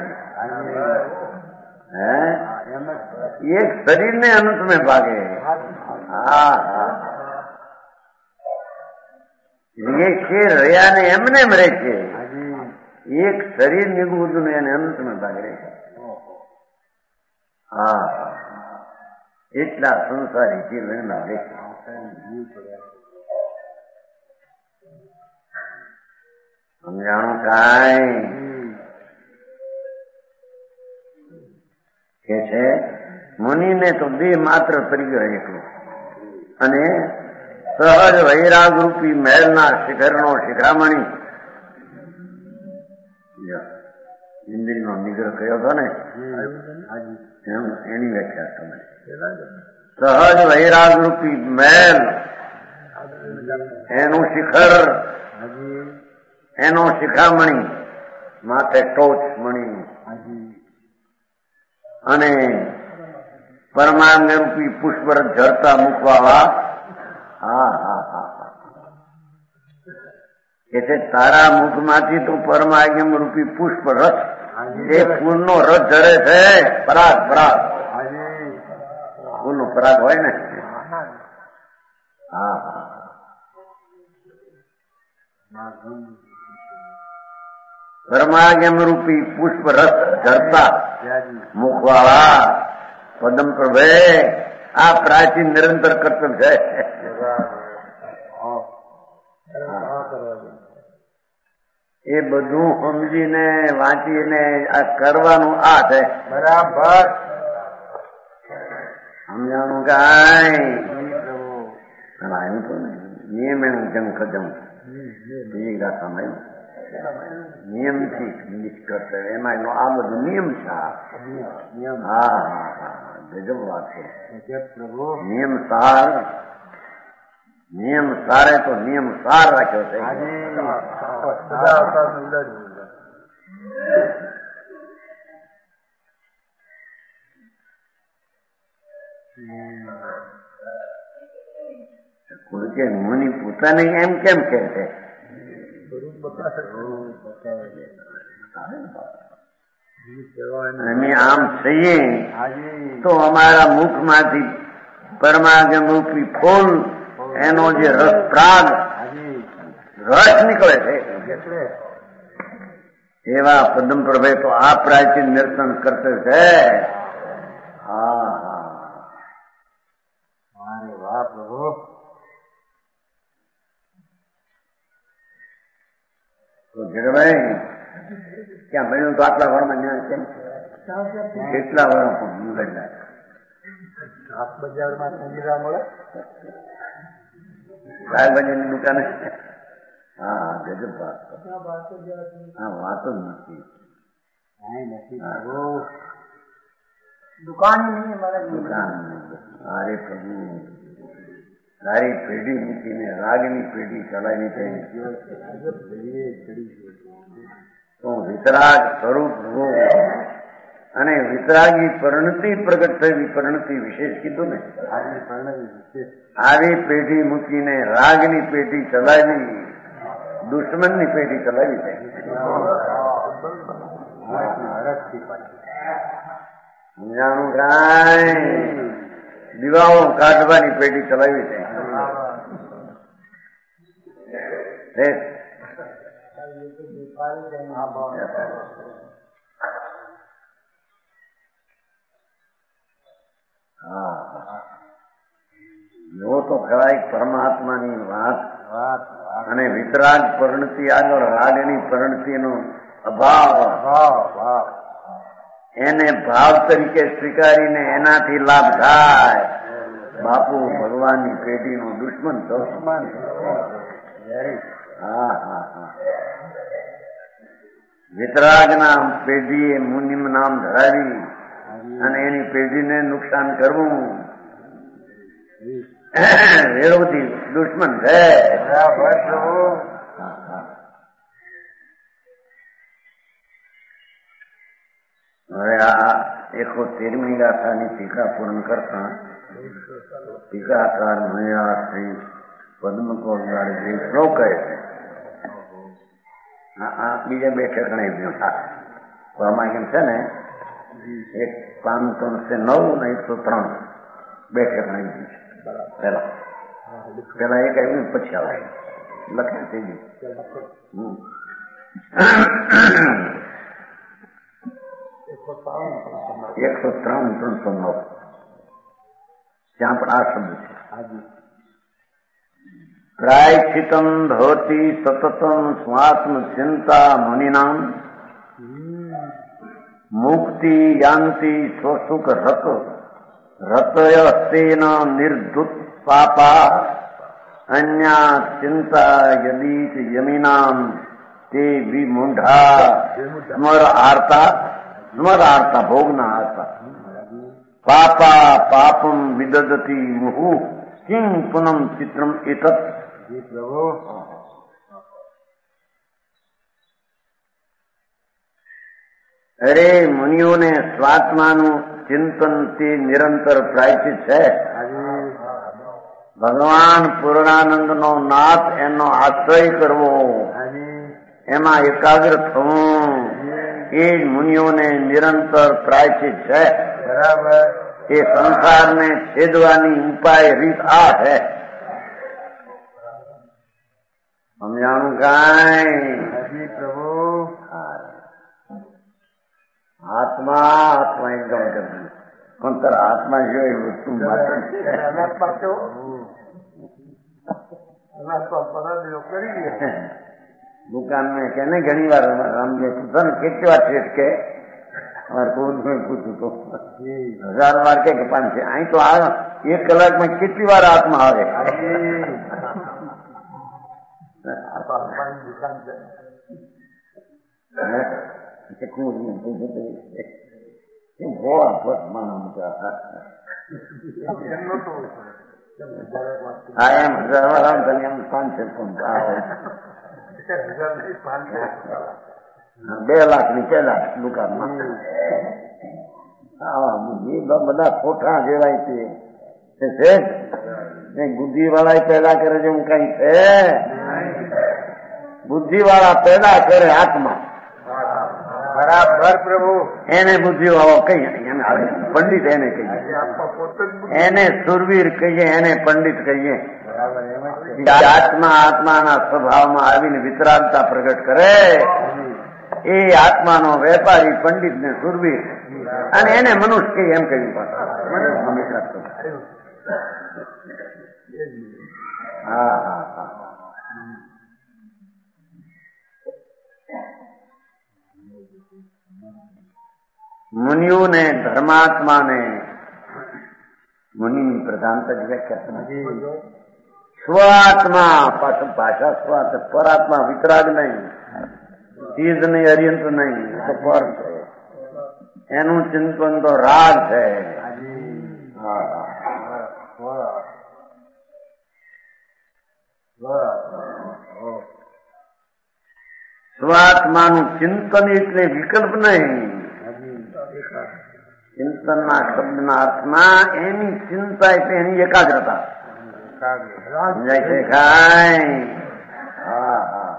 એક શરીર ને અનંત में ભાગે. હા એ છે રહ્યા ને એમને રહે છે. એક શરીર નીકળવું ને એને અનંત में ભાગે રહે છે. હા એટલા સંસારી જીવ એના રહે છે. સમજાણું કાંઈ કે છે મુનિને તો દેહ માત્ર પરિગ્રહ એટલું અને સહજ વૈરાગ રૂપી મહેલના શિખરનો શિખામણી ઇન્દ્રિયનો નિગ્રહ કયો હતો ને એની વ્યાખ્યા તમે સહજ વૈરાગ રૂપી મહેલ એનું શિખર એનો શિખામણી માથે ટોચ મણી અને પરમાનંદ રૂપી પુષ્પરસ ઝરતા મૂકવા. કે છે તારા મુખમાંથી તો પરમાગમ રૂપી પુષ્પ રસ એ ફૂલનો રસ ઝરે છે. પરાગ ફૂલનો પરાગ હોય ને. પરમાગમ રૂપી પુષ્પ રસ ઝરતા મુખવાળા પદમ પ્રભે આ પ્રાચીન નિરંતર કર્તવ્ય છે. એ બધું સમજીને વાંચીને આ કરવાનું આ છે. બરાબર સમજાણું કાંઈ આવ્યું તો ને નિયમ એનું જંગ ખજમ બીજી ગાથામાં આવ્યું નિયમથી નિષ્કર્ષ એમાં એનો આ બધું નિયમ છે. હા ગજબ વાત છે. નિયમ સારે તો નિયમ સાર રાખ્યો છે. કે મુનિ પોતાને એમ કેમ કે છે અમે આમ થઈએ તો અમારા મુખમાંથી પરમાગમ રૂપી ફૂલ એનો જે રસ પ્રાગ રસ નીકળે છે એવા પદમ પ્રભે તો આ પ્રાચીન નિર્તન કરતે છે. વાહ પ્રભુ. તો જગભાઈ ક્યાં મળ્યું તો આટલા વારમાં ન્યાય કેમ કેટલા વાર પણ બજારમાં સંજીરા મળે શાકભાજીની દુકાને. હા ગજબ વાત. હા વાતો જ નથી. દુકાન અરે પ્રભુ તારી પેઢી મૂકીને રાગની પેઢી ચલાવી છે તો વિતરાગ સ્વરૂપ અને વિતરાગી પરિણતિ પ્રગટ થયેલી પરિણતિ વિશેષ કીધું ને. આવી પેઢી મૂકીને રાગની પેઢી ચલાવી દુશ્મનની પેઢી ચલાવી છે. સમજાણું કાંઈ દીવાઓ કાઢવાની પેઢી ચલાવી છે. એવો તો કહેવાય પરમાત્માની વાત અને વિતરાગ પરિણતિ આગળ રાગની પરિણતિનો અભાવ એને ભાવ તરીકે સ્વીકારીને એનાથી લાભ થાય. બાપુ ભગવાનની પેઢીનો દુશ્મન તો વિતરાગના પેઢીએ મુનિમ નામ ધરાવી અને એની પેઢીને નુકસાન કરવું વિરોધી દુશ્મન છે. હવે આ 113મી ગાથાની ટીકા પૂર્ણ કરતા ટીકાકાર મહિલા શ્રી પદ્મકોળજી શ્લોક કહે છે. બીજા બે ઠેકાણે આમાં કેમ છે ને 509 ને 103 બે ઠેકાણે છે. પેલા એક આવ્યું પછી આવે લખ્યા થઈ ગયું. 103-309 ત્યાં પણ આ શબ્દ છે. પ્રાયશ્ચિતમ ભવતી સતતમ સ્વાત્મ ચિંતા મુનિનામ મુક્તિ યાંતિ સ્વસુખ રત રતય તેન નિર્ધુત પાપા અન્યા ચિંતા યદીત યમિનામ તે વિમુંઢા સ્મર આર્તા ભોગના આર્તા પાપા પાપમ વિદદતી મુહુ કિં પુનમ ચિત્રમ એતત. અરે મુનિઓને સ્વાત્માનું ચિંતન તે નિરંતર પ્રાયશ્ચિત છે. ભગવાન પૂર્ણાનંદનો નાથ એનો આશ્રય કરવો, એમાં એકાગ્ર થવું એ જ મુનિઓને નિરંતર પ્રાયશ્ચિત છે. બરાબર. એ સંસારને છેદવાની ઉપાય રીત આ છે. સમજાણું કાંઈ પ્રભુ? આત્મા એકદમ કરતું પણ તારા આત્મા સિવાય વસ્તુ દુકાન में कहने घणी વાર રામજી પૂછો ને કેટલી વાર છે કે અમારે પૂછું તો 1000 વાર કે 500. અહીં તો આ 1 કલાકમાં કેટલી વાર આત્મા આવે? દુકાન છે એમ 2 લાખની પેલા દુકાનમાં બધા ખોટા જેવાય છે. બુદ્ધિ વાળા પેદા કરે છે હું કઈ છે? બુદ્ધિ વાળા પેદા કરે આત્મા. બરાબર પ્રભુ. એને બુદ્ધિ વાળો કહીએ, પંડિત એને કહીએ, એને સુરવીર કહીએ, એને પંડિત કહીએ. આત્માના સ્વભાવમાં આવીને વિતરાગતા પ્રગટ કરે એ આત્માનો વેપારી, પંડિત ને સુરવીર, અને એને મનુષ્ય કહીએ એમ કહ્યું. હા હા હા. મુનિઓને ધર્માત્માને મુનિની પ્રધાનતા જ વ્યાખ્યા નથી. સ્વાત્મા પાછળ ભાષા સ્વાત, પરાત્મા વિતરાગ નહીં, ચીજ નહીં, અર્યંત નહીં, તો પર છે. એનું ચિંતન તો રાગ છે. સ્વાત્માનું ચિંતન એટલે વિકલ્પ નહીં. ચિંતનના શબ્દના અર્થમાં એની ચિંતા એટલે એની એકાગ્રતા. સમજાય છે કાંઈ? હા હા.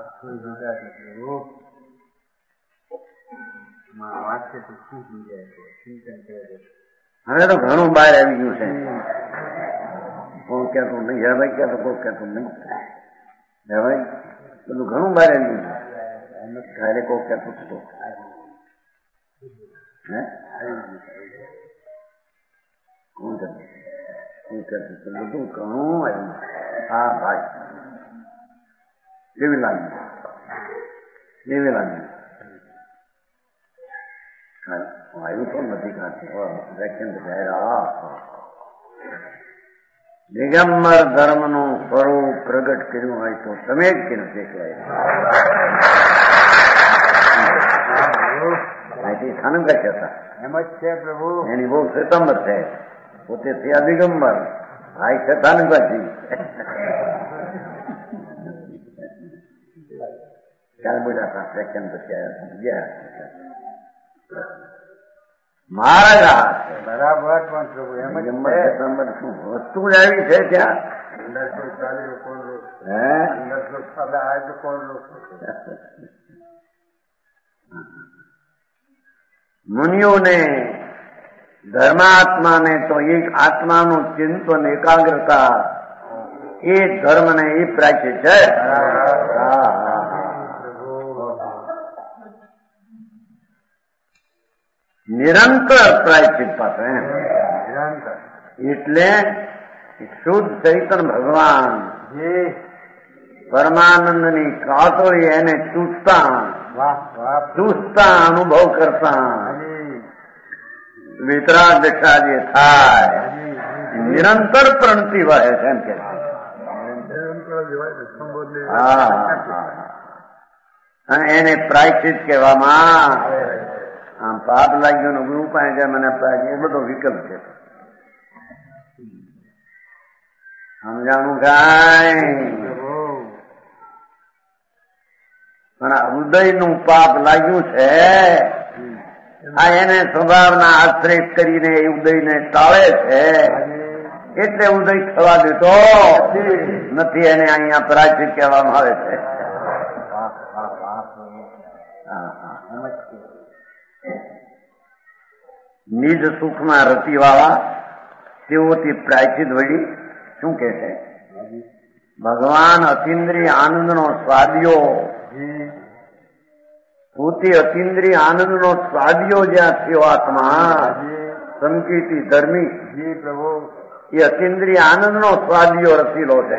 હવે તો ઘણું બહાર આવી ગયું છે. કોઈ કહેતું નહીં, હે ભાઈ કહેતો, કોઈ કહેતું નહીં, હે ભાઈ બધું ઘણું બહાર આવી ગયું છે. ઘરે કોઈ કહેતું હતું બધું ઘણું આવ્યું. હા ભાઈ કેવી લાગ્યું? કેવી લાગ્યું? આવ્યું તો નથી દિગંબર ધર્મનું સ્વરૂપ પ્રગટ કર્યું હોય તો તમે જ કેમ દેખાય? અહીંથી સ્થાનંકર હતા એમ જ છે પ્રભુ. એની બહુ શ્વેતાંબર છે, પોતે થયા દિગંબર, આ છે સ્થાનંકરજી. ચાલ બોલ્યા હતા સેકન્ડ પછી આવ્યા મહારાજા બરાબર. પણ પ્રભુ એમ જ દિગંબર શ્વેતાંબર શું વસ્તુ જ આવી છે ત્યાં. મુનિઓને ધર્માત્માને તો એક આત્માનું ચિંતન એકાગ્રતા એ ધર્મને એ પ્રાચ્ય છે. નિરંતર પ્રાયચિત પાસે એટલે શુદ્ધ ચૈતન ભગવાન પરમાનંદની કાતોળી એને ચૂસતા અનુભવ કરતા વિતરાગ દશા જે થાય નિરંતર પ્રણતિ વહે છે એમ કે અને એને પ્રાયચિત કહેવામાં. આમ પાપ લાગ્યો ગુરુ પાસે મને એ બધો વિકલ્પ છે. સમજાણું કાંઈ પણ હૃદયનું પાપ લાગ્યું છે આ એને સ્વભાવના આશ્રય કરીને એ ઉદયને ટાળે છે એટલે ઉદય થવા દેતો નથી. એને અહીંયા પ્રાચિત કહેવામાં આવે છે. નિજ સુખમાં રતિવાળા તેઓથી પ્રાયચિત વળી શું કે છે? ભગવાન અતિન્દ્રિય આનંદનો સ્વાદિયો, પોતે અતિન્દ્રિય આનંદનો સ્વાદિયો જ્યાં થયો આત્મા સંકિતી ધર્મી પ્રભુ એ અતિન્દ્રિય આનંદનો સ્વાદિયો રસીલો છે.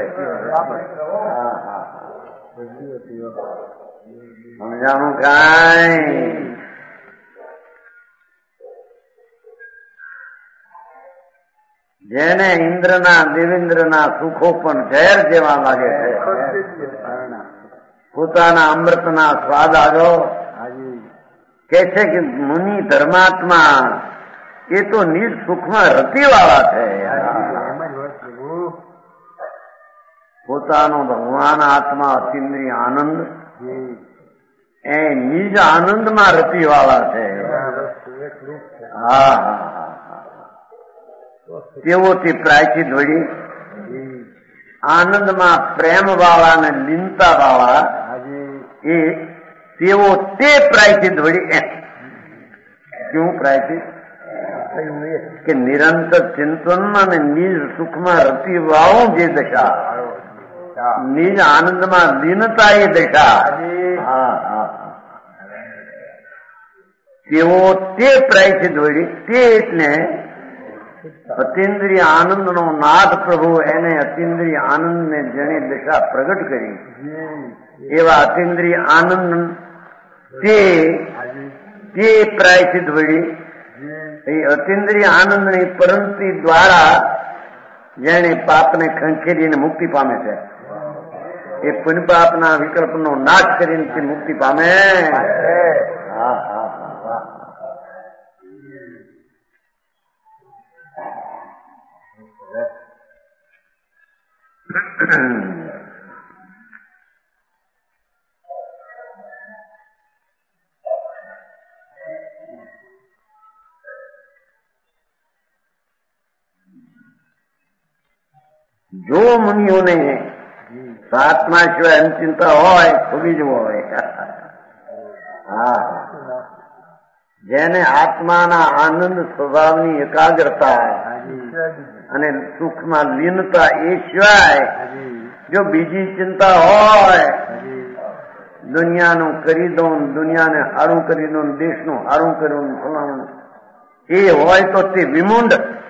સમજાણું કાંઈ? જેને ઇન્દ્રના દેવેન્દ્રના સુખો પણ ઝેર જેવા લાગે છે, પોતાના અમૃતના સ્વાદ આવ્યો કે છે કે મુનિ ધર્માત્મા એ તો નિજ સુખમાં રતિવાળા છે. પોતાનો ભગવાન આત્મા અતિન્દ્રિય આનંદ એ નિજ આનંદમાં રતિવાળા છે. હા હા તેઓથી પ્રાયચિત વળી આનંદમાં પ્રેમ વાળા ને લીનતા વાળા એ તેઓ તે પ્રાયચિત વળી એમ શું પ્રાયચિત કે નિરંતર ચિંતનમાં ને નિજ સુખમાં રતી વાળો જે દશા, નિજ આનંદમાં લીનતા એ દશા, તેઓ તે પ્રાયચિત વળી તે એટલે અતિન્દ્રિય આનંદનો નાથ પ્રભુ એને અતિન્દ્રિય આનંદને જેને દશા પ્રગટ કરી એવા અતિન્દ્રિય આનંદ તે પ્રાયચિત વળી એ અતિન્દ્રિય આનંદની પરંતિ દ્વારા જેને પાપને ખંખેરીને મુક્તિ પામે છે એ પુણ્ય પાપના વિકલ્પનો નાશ કરીને તે મુક્તિ પામે. હા હા જો મુનિઓને આત્મા સિવાય અનચિંતા હોય ખુલી જવો હોય. હા જેને આત્માના આનંદ સ્વભાવની એકાગ્રતા અને સુખમાં લીનતા એ સિવાય જો બીજી ચિંતા હોય દુનિયાનું કરી દઉં, દુનિયાને સારું કરી દઉં, દેશનું સારું કર્યું ફલાણું એ હોય તો તે વિમુંડ.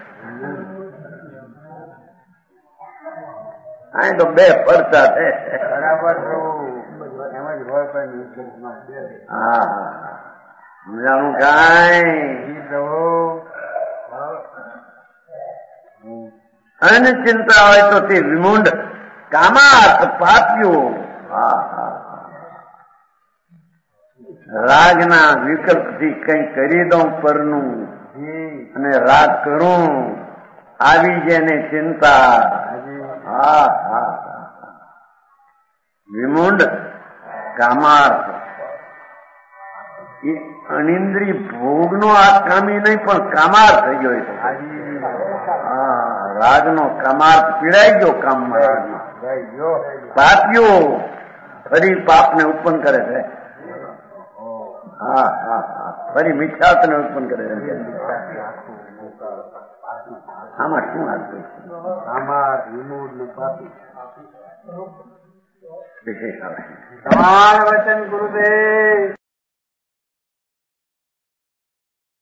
આ તો બે ફરતા છે. હા સમજાણું કાંઈ? અનચિંતા હોય તો તે વિમુંડ કામાર્થ પાપ્યો. રાગના વિકલ્પથી કંઈ કરી દઉં પરનું અને રાગ કરું આવી જેને ચિંતા. હા હા વિમુંડ કામાર્થ એ અનિંદ્રિય ભોગનો આ કામી નહીં પણ કામાર્થ થઈ ગયો. હા રાગનો કામાર્થ પીડાઈ ગયો કામમાં. પાપીઓ ફરી પાપને ઉત્પન્ન કરે છે. હા હા હા ફરી મિથ્યાત્વને ઉત્પન્ન કરે છે. આમાં શું હતું? વિશેષ આવે. વચન ગુરુદેવ.